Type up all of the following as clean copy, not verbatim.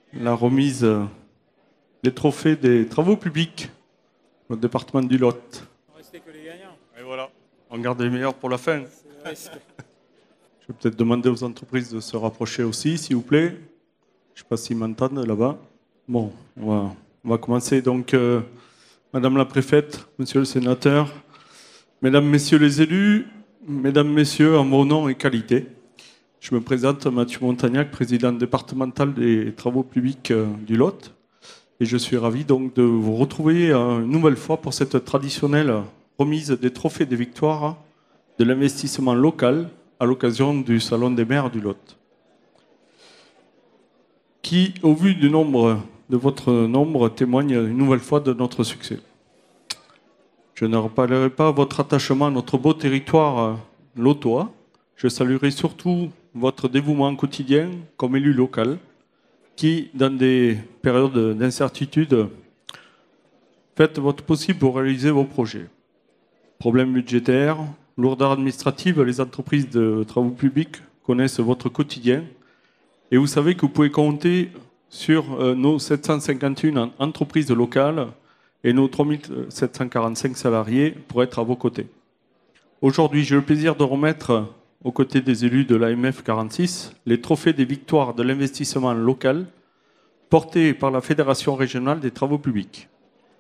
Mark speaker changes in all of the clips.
Speaker 1: la remise des trophées des travaux publics au département du Lot.
Speaker 2: Restez que les gagnants.
Speaker 1: Et voilà, on garde les meilleurs pour la fin.
Speaker 2: C'est vrai.
Speaker 1: Je vais peut-être demander aux entreprises de se rapprocher aussi, s'il vous plaît. Je ne sais pas s'ils m'entendent là-bas. Bon, on va commencer. Donc, Madame la préfète, Monsieur le sénateur, Mesdames, Messieurs les élus, Mesdames, Messieurs, en mon nom et qualité, je me présente Mathieu Montagnac, président départemental des travaux publics du Lot. Et je suis ravi donc de vous retrouver une nouvelle fois pour cette traditionnelle remise des trophées des victoires de l'investissement local à l'occasion du Salon des maires du Lot, qui, au vu du nombre de votre nombre, témoigne une nouvelle fois de notre succès. Je ne reparlerai pas votre attachement à notre beau territoire lotois. Je saluerai surtout votre dévouement quotidien comme élu local, qui, dans des périodes d'incertitude, faites votre possible pour réaliser vos projets. Problèmes budgétaires, lourdeur administrative, les entreprises de travaux publics connaissent votre quotidien. Et vous savez que vous pouvez compter sur nos 751 entreprises locales et nos 3745 salariés pour être à vos côtés. Aujourd'hui, j'ai le plaisir de remettre, aux côtés des élus de l'AMF 46, les trophées des victoires de l'investissement local portés par la Fédération régionale des travaux publics.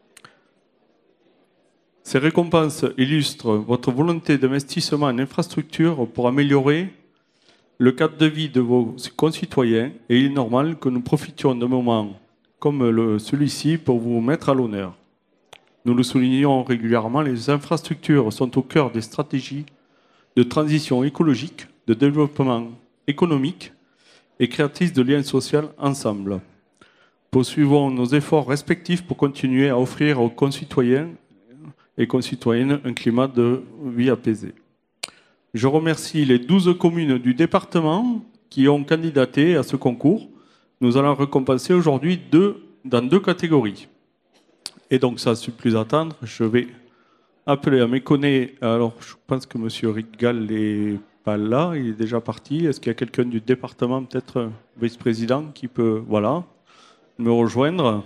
Speaker 1: Ces récompenses illustrent votre volonté d'investissement en infrastructures pour améliorer le cadre de vie de vos concitoyens, et il est normal que nous profitions d'un moment comme celui-ci pour vous mettre à l'honneur. Nous le soulignons régulièrement, les infrastructures sont au cœur des stratégies de transition écologique, de développement économique et créatrice de liens sociaux ensemble. Poursuivons nos efforts respectifs pour continuer à offrir aux concitoyens et concitoyennes un climat de vie apaisé. Je remercie les 12 communes du département qui ont candidaté à ce concours. Nous allons récompenser aujourd'hui dans deux catégories. Et donc, sans plus attendre, je vais appeler à mes collègues. Alors, je pense que M. Rigal n'est pas là, il est déjà parti. Est-ce qu'il y a quelqu'un du département, peut-être vice-président, qui peut me rejoindre?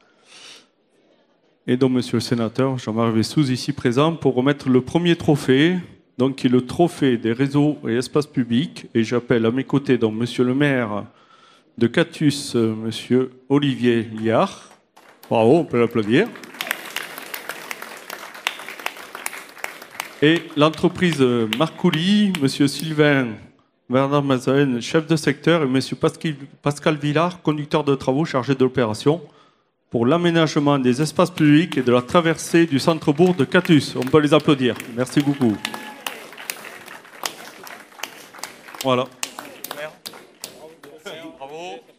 Speaker 1: Et donc, Monsieur le sénateur Jean-Marie Vessous, ici présent, pour remettre le premier trophée, donc qui est le trophée des réseaux et espaces publics. Et j'appelle à mes côtés donc Monsieur le maire de Catus, Monsieur Olivier Liard. Bravo, on peut l'applaudir. Et l'entreprise Marcouli, M. Sylvain Bernard Mazaine, chef de secteur, et M. Pascal Villard, conducteur de travaux chargé de l'opération, pour l'aménagement des espaces publics et de la traversée du centre-bourg de Catus. On peut les applaudir. Merci beaucoup. Voilà. Bravo.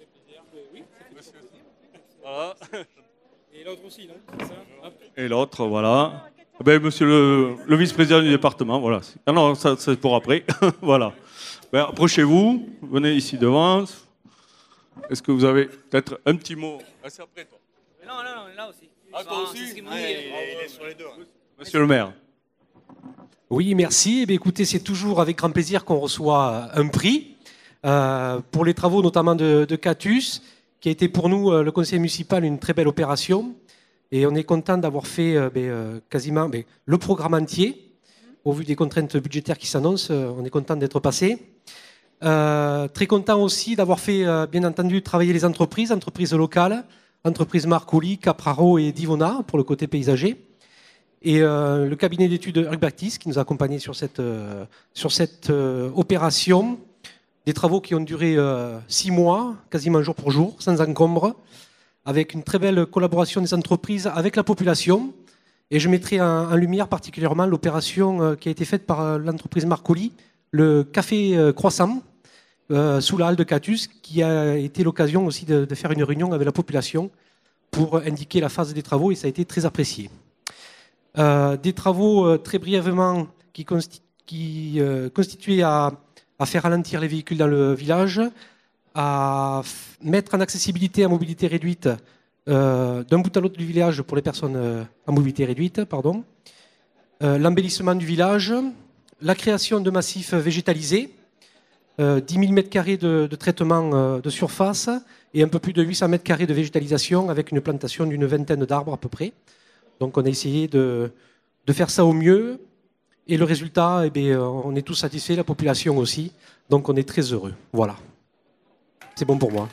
Speaker 1: Voilà.
Speaker 2: Et l'autre aussi, non? C'est ça?
Speaker 1: Et l'autre, voilà. Ben, monsieur le vice-président du département, voilà. Ah non, ça c'est pour après. Voilà. Ben, approchez-vous, venez ici devant. Est-ce que vous avez peut-être un petit mot? Ah, c'est après, toi.
Speaker 2: Non, là aussi.
Speaker 1: Ah, toi aussi?
Speaker 2: Il
Speaker 3: est sur les deux.
Speaker 1: Monsieur le maire.
Speaker 4: Oui, merci. Eh bien, écoutez, c'est toujours avec grand plaisir qu'on reçoit un prix pour les travaux notamment de Catus, qui a été pour nous, le conseil municipal, une très belle opération. Et on est content d'avoir fait quasiment le programme entier. Au vu des contraintes budgétaires qui s'annoncent, on est content d'être passé. Très content aussi d'avoir fait, bien entendu, travailler les entreprises locales, entreprises Marcouli, Capraro et Divona pour le côté paysager. Et le cabinet d'études Urbatis qui nous a accompagnés sur cette opération. Des travaux qui ont duré 6 mois, quasiment jour pour jour, sans encombre, avec une très belle collaboration des entreprises avec la population. Et je mettrai en lumière particulièrement l'opération qui a été faite par l'entreprise Marcouli, le café croissant, sous la halle de Catus, qui a été l'occasion aussi de faire une réunion avec la population pour indiquer la phase des travaux, et ça a été très apprécié. Des travaux très brièvement qui constituaient à faire ralentir les véhicules dans le village, à mettre en accessibilité à mobilité réduite d'un bout à l'autre du village pour les personnes à mobilité réduite, l'embellissement du village, la création de massifs végétalisés, 10 000 m² de traitement de surface et un peu plus de 800 m² de végétalisation avec une plantation d'une vingtaine d'arbres à peu près. Donc on a essayé de faire ça au mieux et le résultat, eh bien, on est tous satisfaits, la population aussi. Donc on est très heureux. Voilà. C'est bon pour moi.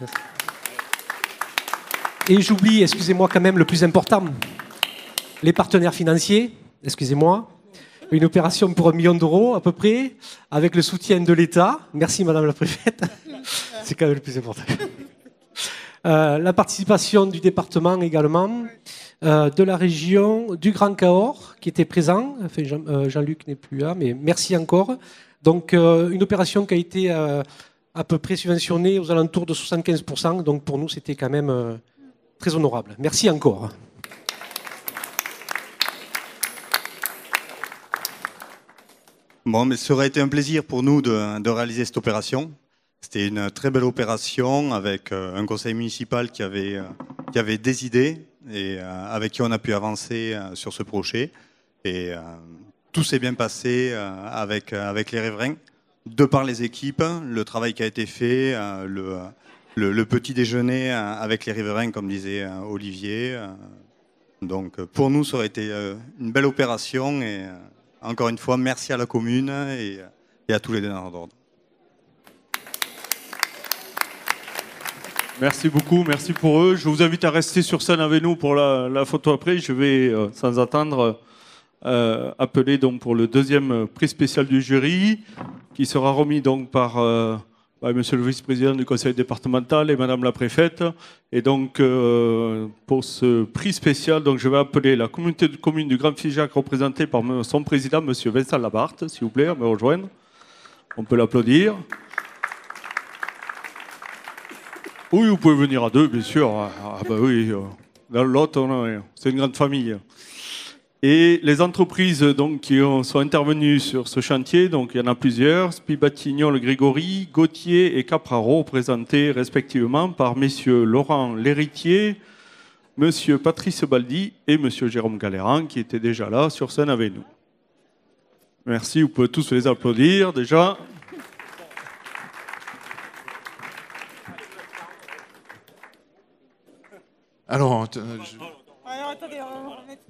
Speaker 4: Et j'oublie, excusez-moi quand même, le plus important, les partenaires financiers, excusez-moi. Une opération pour 1 million d'euros à peu près, avec le soutien de l'État. Merci Madame la Préfète. C'est quand même le plus important. La participation du département également, de la région, du Grand Cahors qui était présent. Enfin, Jean-Luc n'est plus là, mais merci encore. Donc une opération qui a été à peu près subventionnée aux alentours de 75%. Donc pour nous, c'était quand même très honorable. Merci encore.
Speaker 3: Bon, mais ça aurait été un plaisir pour nous de réaliser cette opération. C'était une très belle opération avec un conseil municipal qui avait des idées et avec qui on a pu avancer sur ce projet. Et tout s'est bien passé avec les riverains, de par les équipes, le travail qui a été fait, le petit déjeuner avec les riverains, comme disait Olivier. Donc pour nous, ça aurait été une belle opération et encore une fois, merci à la commune et à tous les donneurs d'ordre.
Speaker 1: Merci beaucoup, merci pour eux. Je vous invite à rester sur scène avec nous pour la photo après. Je vais, sans attendre, appeler donc pour le deuxième prix spécial du jury, qui sera remis donc par Monsieur le vice-président du conseil départemental et Madame la préfète. Et donc, pour ce prix spécial, donc, je vais appeler la communauté de communes du Grand Figeac, représentée par son président, Monsieur Vincent Labarthe, s'il vous plaît, à me rejoindre. On peut l'applaudir. Oui, vous pouvez venir à deux, bien sûr. Ah bah oui, dans l'autre, c'est une grande famille. Et les entreprises donc, qui sont intervenues sur ce chantier, donc il y en a plusieurs, Spibatignol, Grégory, Gauthier et Capraro, présentés respectivement par messieurs Laurent Lhéritier, monsieur Patrice Baldi et monsieur Jérôme Galéran, qui étaient déjà là sur scène avec nous. Merci, vous pouvez tous les applaudir déjà.
Speaker 5: Alors,
Speaker 2: Alors attendez, on va remettre.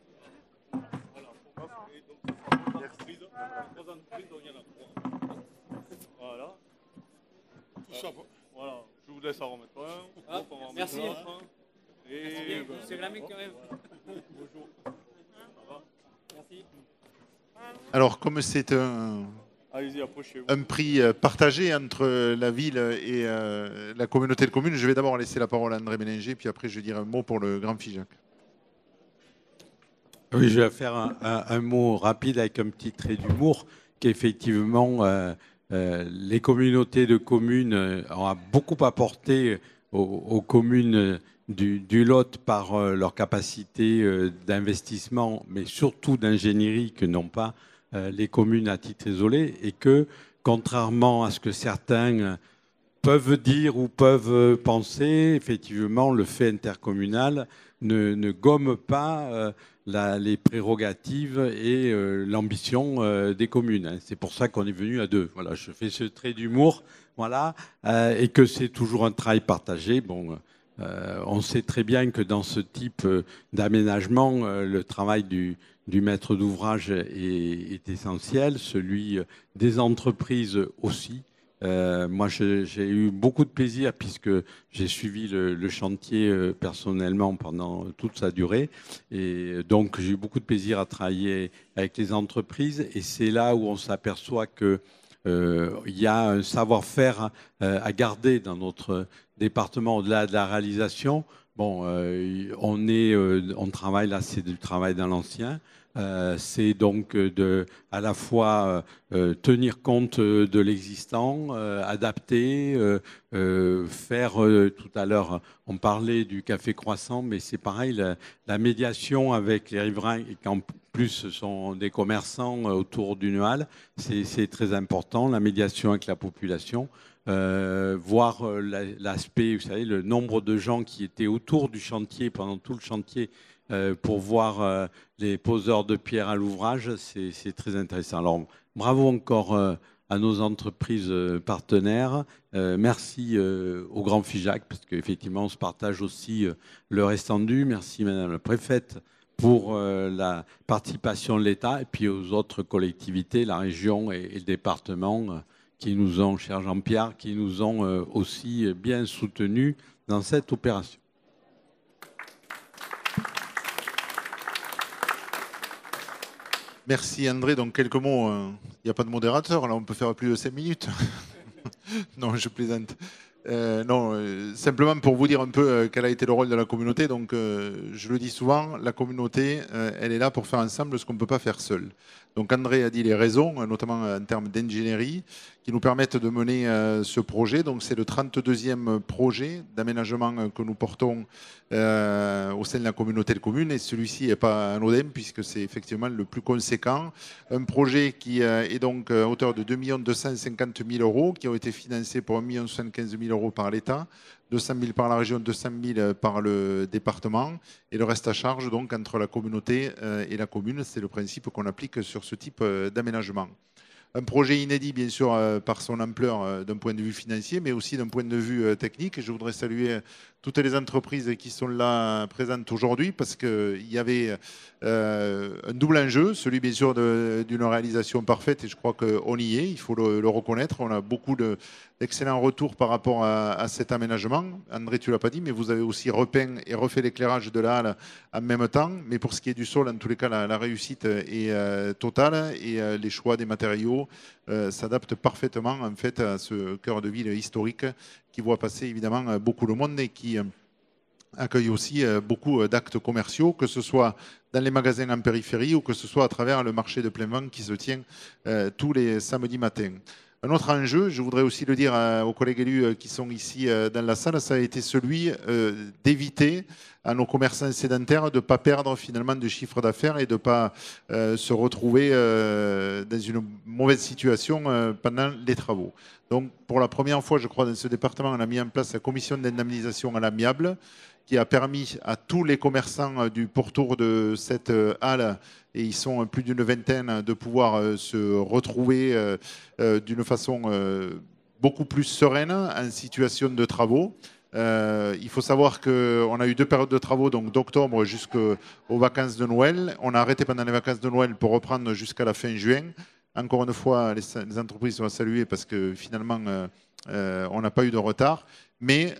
Speaker 1: Voilà. Voilà. Je vous laisse en remettre un.
Speaker 2: Hop, merci.
Speaker 1: Et
Speaker 2: C'est la mec quand même.
Speaker 1: bonjour.
Speaker 2: Merci.
Speaker 5: alors, comme c'est
Speaker 1: Allez-y, approchez-vous.
Speaker 5: un prix partagé entre la ville et la communauté de communes, je vais d'abord laisser la parole à André Mélinger, puis après je vais dire un mot pour le Grand Figeac.
Speaker 6: Oui, je vais faire un mot rapide avec un petit trait d'humour, qu'effectivement, les communautés de communes ont beaucoup apporté aux communes du Lot par leur capacité d'investissement, mais surtout d'ingénierie que n'ont pas les communes à titre isolé, et que, contrairement à ce que certains peuvent dire ou peuvent penser, effectivement, le fait intercommunal ne gomme pas les prérogatives et l'ambition des communes. C'est pour ça qu'on est venu à deux. Voilà, je fais ce trait d'humour, voilà, et que c'est toujours un travail partagé. Bon, on sait très bien que dans ce type d'aménagement, le travail du maître d'ouvrage est essentiel, celui des entreprises aussi. Moi, j'ai eu beaucoup de plaisir puisque j'ai suivi le chantier personnellement pendant toute sa durée. Et donc, j'ai eu beaucoup de plaisir à travailler avec les entreprises. Et c'est là où on s'aperçoit qu'il y a un savoir-faire à garder dans notre département au-delà de la réalisation. Bon, on travaille là, c'est du travail dans l'ancien. C'est donc à la fois tenir compte de l'existant, adapter, faire, tout à l'heure, on parlait du café croissant, mais c'est pareil, la médiation avec les riverains, et qu'en plus ce sont des commerçants autour d'une halle, c'est très important, la médiation avec la population. Voir l'aspect, vous savez, le nombre de gens qui étaient autour du chantier pendant tout le chantier pour voir les poseurs de pierre à l'ouvrage, c'est très intéressant. Alors, bravo encore à nos entreprises partenaires. Merci au Grand FIJAC, parce qu'effectivement, on se partage aussi le restendu. Merci, Madame la Préfète, pour la participation de l'État, et puis aux autres collectivités, la région et le département, qui nous ont, cher Jean-Pierre, qui nous ont aussi bien soutenus dans cette opération.
Speaker 5: Merci André. Donc quelques mots. Il n'y a pas de modérateur, là on peut faire plus de 5 minutes. Non, je plaisante. Simplement pour vous dire un peu quel a été le rôle de la communauté. Donc, je le dis souvent, la communauté, elle est là pour faire ensemble ce qu'on ne peut pas faire seul. Donc, André a dit les raisons, notamment en termes d'ingénierie, qui nous permettent de mener ce projet. Donc, c'est le 32e projet d'aménagement que nous portons au sein de la communauté de communes. Et celui-ci n'est pas anodin, puisque c'est effectivement le plus conséquent. Un projet qui est donc à hauteur de 2 250 000 euros, qui ont été financés pour 1 75 000 euros par l'État, 200 000 par la région, 200 000 par le département, et le reste à charge donc entre la communauté et la commune. C'est le principe qu'on applique sur ce type d'aménagement. Un projet inédit, bien sûr, par son ampleur d'un point de vue financier, mais aussi d'un point de vue technique. Je voudrais saluer toutes les entreprises qui sont là présentes aujourd'hui, parce qu'il y avait un double enjeu, celui bien sûr d'une réalisation parfaite, et je crois qu'on y est, il faut le reconnaître. On a beaucoup d'excellents retours par rapport à cet aménagement. André, tu ne l'as pas dit, mais vous avez aussi repeint et refait l'éclairage de la halle en même temps. Mais pour ce qui est du sol, en tous les cas, la réussite est totale, et les choix des matériaux s'adaptent parfaitement en fait à ce cœur de ville historique qui voit passer évidemment beaucoup de monde et qui accueille aussi beaucoup d'actes commerciaux, que ce soit dans les magasins en périphérie ou que ce soit à travers le marché de plein vent qui se tient tous les samedis matins. Un autre enjeu, je voudrais aussi le dire aux collègues élus qui sont ici dans la salle, ça a été celui d'éviter à nos commerçants sédentaires de ne pas perdre finalement de chiffre d'affaires et de ne pas se retrouver dans une mauvaise situation pendant les travaux. Donc pour la première fois, je crois, dans ce département, on a mis en place la commission d'indemnisation à l'amiable, qui a permis à tous les commerçants du pourtour de cette halle, et ils sont plus d'une vingtaine, de pouvoir se retrouver d'une façon beaucoup plus sereine en situation de travaux. Il faut savoir qu'on a eu 2 périodes de travaux, donc d'octobre jusqu'aux vacances de Noël. On a arrêté pendant les vacances de Noël pour reprendre jusqu'à la fin juin. Encore une fois, les entreprises sont à saluer parce que finalement, on n'a pas eu de retard. Mais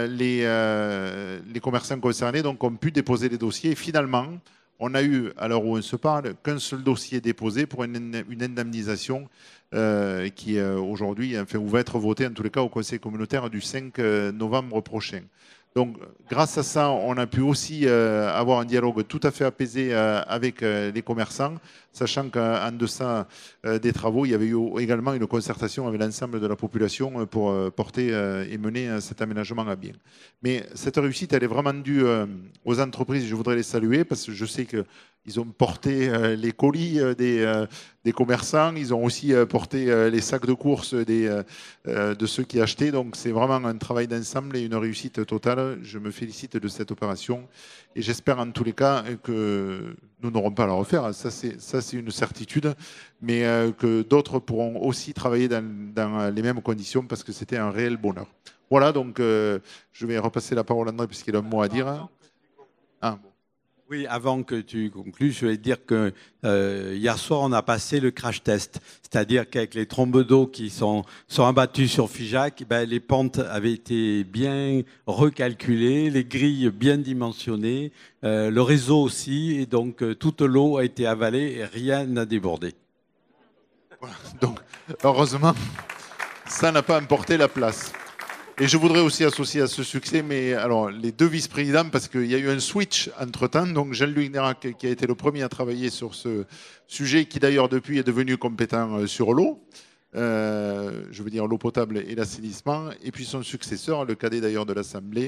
Speaker 5: les commerçants concernés donc, ont pu déposer les dossiers. Et finalement, on a eu, à l'heure où on se parle, qu'un seul dossier déposé pour une indemnisation qui aujourd'hui va être votée en tous les cas au Conseil communautaire du 5 novembre prochain. Donc, grâce à ça, on a pu aussi avoir un dialogue tout à fait apaisé avec les commerçants, sachant qu'en deçà des travaux, il y avait eu également une concertation avec l'ensemble de la population pour porter et mener cet aménagement à bien. Mais cette réussite, elle est vraiment due aux entreprises. Je voudrais les saluer parce que je sais qu'ils ont porté les colis des commerçants, ils ont aussi porté les sacs de courses de ceux qui achetaient. Donc c'est vraiment un travail d'ensemble et une réussite totale. Je me félicite de cette opération et j'espère en tous les cas que nous n'aurons pas à la refaire. Ça c'est une certitude, mais que d'autres pourront aussi travailler dans les mêmes conditions parce que c'était un réel bonheur. Voilà, donc je vais repasser la parole à André puisqu'il a un mot à dire. Ah, bon.
Speaker 6: Oui, avant que tu conclues, je vais te dire que hier soir, on a passé le crash test. C'est-à-dire qu'avec les trombes d'eau qui sont abattues sur FIJAC, les pentes avaient été bien recalculées, les grilles bien dimensionnées, le réseau aussi, et donc toute l'eau a été avalée et rien n'a débordé.
Speaker 5: Voilà, donc, heureusement, ça n'a pas emporté la place. Et je voudrais aussi associer à ce succès les 2 vice-présidents, parce qu'il y a eu un switch entre-temps. Donc Jean-Louis Nérac, qui a été le premier à travailler sur ce sujet, qui d'ailleurs depuis est devenu compétent sur l'eau, je veux dire l'eau potable et l'assainissement, et puis son successeur, le cadet d'ailleurs de l'Assemblée,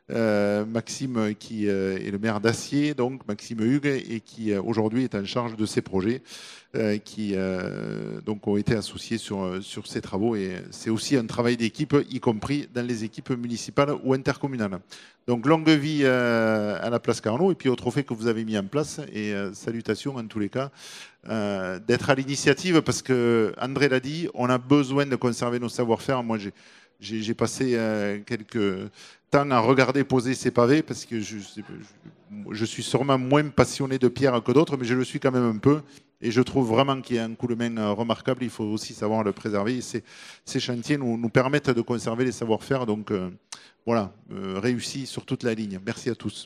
Speaker 5: Maxime qui est le maire d'Acier, donc Maxime Hugues, et qui aujourd'hui est en charge de ces projets qui donc ont été associés sur ces travaux. Et c'est aussi un travail d'équipe, y compris dans les équipes municipales ou intercommunales. Donc longue vie à la place Carnot et puis au trophée que vous avez mis en place. Et salutations en tous les cas d'être à l'initiative parce que André l'a dit, on a besoin de conserver nos savoir-faire. Moi, j'ai passé quelques temps à regarder poser ces pavés parce que je suis sûrement moins passionné de pierre que d'autres, mais je le suis quand même un peu. Et je trouve vraiment qu'il y a un coup de main remarquable. Il faut aussi savoir le préserver. Et ces chantiers nous permettent de conserver les savoir-faire. Donc voilà, réussi sur toute la ligne. Merci à tous.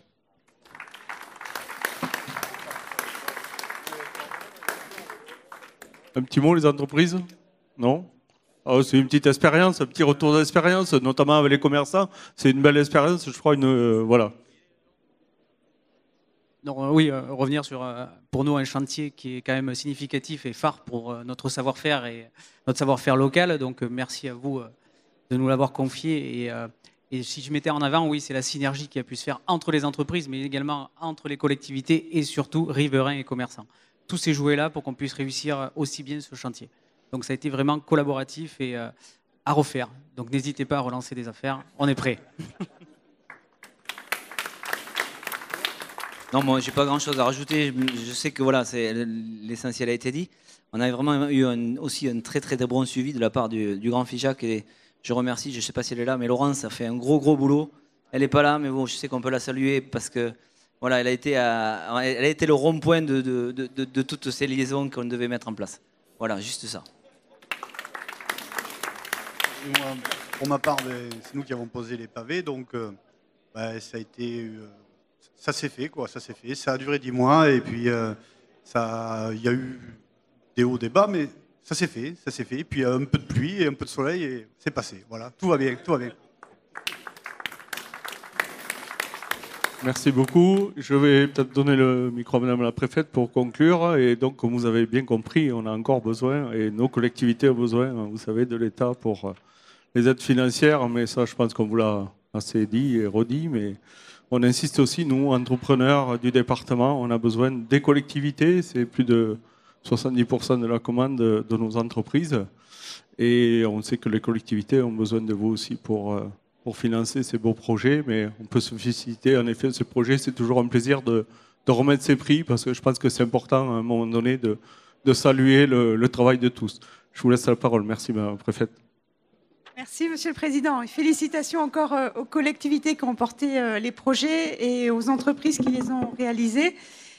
Speaker 1: Un petit mot, les entreprises? Non? Oh, c'est une petite expérience, un petit retour d'expérience, notamment avec les commerçants. C'est une belle expérience, je crois. Voilà.
Speaker 7: Donc, oui, revenir sur, pour nous, un chantier qui est quand même significatif et phare pour notre savoir-faire et notre savoir-faire local. Donc, merci à vous de nous l'avoir confié. Et si je mettais en avant, oui, c'est la synergie qui a pu se faire entre les entreprises, mais également entre les collectivités et surtout riverains et commerçants. Tous ces jouets-là pour qu'on puisse réussir aussi bien ce chantier. Donc, ça a été vraiment collaboratif et à refaire. Donc, n'hésitez pas à relancer des affaires. On est prêts.
Speaker 8: Non, moi, j'ai pas grand-chose à rajouter. Je sais que voilà, l'essentiel a été dit. On a vraiment eu aussi un très très bon suivi de la part du grand Figeac et je remercie. Je sais pas si elle est là, mais Laurence a fait un gros boulot. Elle est pas là, mais bon, je sais qu'on peut la saluer parce que voilà, elle a été le rond-point de toutes ces liaisons qu'on devait mettre en place. Voilà, juste ça.
Speaker 3: Pour ma part, c'est nous qui avons posé les pavés, donc ça a été. Ça s'est fait, quoi. Ça s'est fait. Ça a duré 10 mois et puis il y a eu des hauts, des bas, mais ça s'est fait. Ça s'est fait. Puis un peu de pluie et un peu de soleil et c'est passé. Voilà, tout va bien, tout va bien.
Speaker 1: Merci beaucoup. Je vais peut-être donner le micro à Madame la Préfète pour conclure. Et donc, comme vous avez bien compris, on a encore besoin, et nos collectivités ont besoin, vous savez, de l'État pour les aides financières. Mais ça, je pense qu'on vous l'a assez dit et redit. Mais on insiste aussi, nous, entrepreneurs du département, on a besoin des collectivités. C'est plus de 70% de la commande de nos entreprises. Et on sait que les collectivités ont besoin de vous aussi pour financer ces beaux projets. Mais on peut se féliciter. En effet, ce projet, c'est toujours un plaisir de remettre ces prix parce que je pense que c'est important, à un moment donné, de saluer le travail de tous. Je vous laisse la parole. Merci, Madame la Préfète.
Speaker 2: Merci, Monsieur le Président. Et félicitations encore aux collectivités qui ont porté les projets et aux entreprises qui les ont réalisés.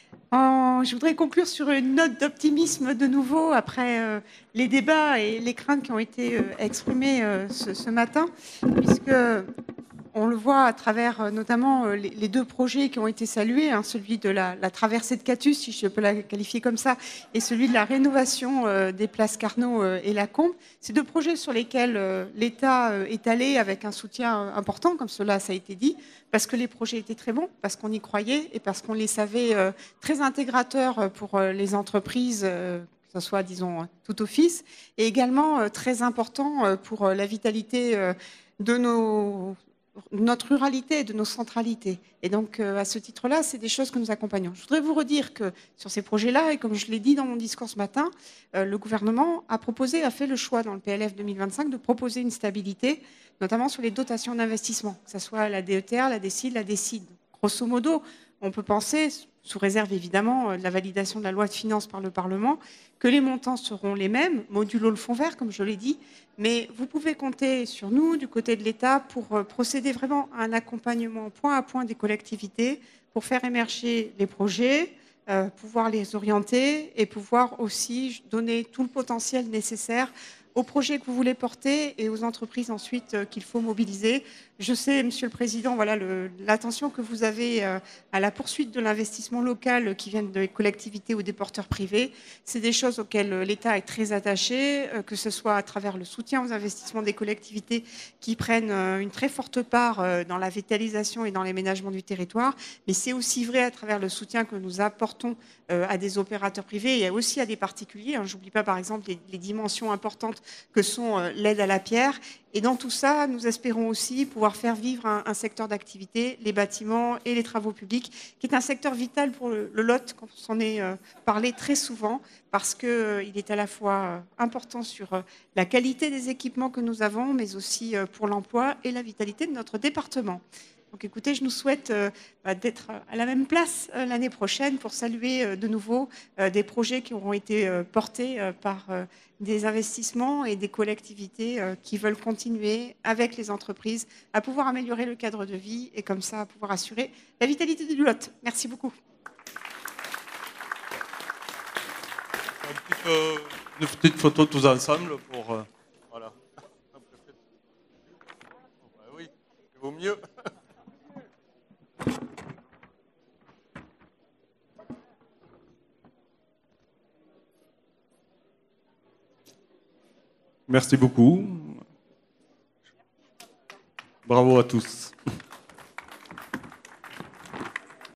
Speaker 2: Je voudrais conclure sur une note d'optimisme de nouveau après les débats et les craintes qui ont été exprimées ce matin, puisque on le voit à travers notamment les deux projets qui ont été salués, hein, celui de la traversée de Catus, si je peux la qualifier comme ça, et celui de la rénovation des places Carnot et Lacombe. Ces deux projets sur lesquels l'État est allé avec un soutien important, comme cela ça a été dit, parce que les projets étaient très bons, parce qu'on y croyait et parce qu'on les savait très intégrateurs pour les entreprises, que ce soit, disons, tout office, et également très important pour la vitalité de notre ruralité et de nos centralités. Et donc, à ce titre-là, c'est des choses que nous accompagnons. Je voudrais vous redire que sur ces projets-là, et comme je l'ai dit dans mon discours ce matin, le gouvernement a fait le choix dans le PLF 2025 de proposer une stabilité, notamment sur les dotations d'investissement, que ce soit la DETR, la DSIL, la DSID. Grosso modo, on peut penser, sous réserve évidemment de la validation de la loi de finances par le Parlement, que les montants seront les mêmes, modulo le fonds vert, comme je l'ai dit, mais vous pouvez compter sur nous, du côté de l'État, pour procéder vraiment à un accompagnement point à point des collectivités, pour faire émerger les projets, pouvoir les orienter et pouvoir aussi donner tout le potentiel nécessaire aux projets que vous voulez porter et aux entreprises ensuite qu'il faut mobiliser. Je sais, Monsieur le Président, voilà l'attention que vous avez à la poursuite de l'investissement local qui vient des collectivités ou des porteurs privés. C'est des choses auxquelles l'État est très attaché, que ce soit à travers le soutien aux investissements des collectivités qui prennent une très forte part dans la vitalisation et dans l'aménagement du territoire, mais c'est aussi vrai à travers le soutien que nous apportons à des opérateurs privés et aussi à des particuliers. Je n'oublie pas par exemple les dimensions importantes que sont l'aide à la pierre Et dans tout ça, nous espérons aussi pouvoir faire vivre un secteur d'activité, les bâtiments et les travaux publics, qui est un secteur vital pour le Lot, quand on s'en est parlé très souvent, parce qu'il est à la fois important sur la qualité des équipements que nous avons, mais aussi pour l'emploi et la vitalité de notre département. Donc écoutez, je nous souhaite d'être à la même place l'année prochaine pour saluer de nouveau des projets qui auront été portés par des investissements et des collectivités qui veulent continuer avec les entreprises à pouvoir améliorer le cadre de vie et comme ça à pouvoir assurer la vitalité du Lot. Merci beaucoup.
Speaker 1: Une petite photo tous ensemble pour... voilà. Oui, il vaut mieux. Merci beaucoup. Bravo à tous.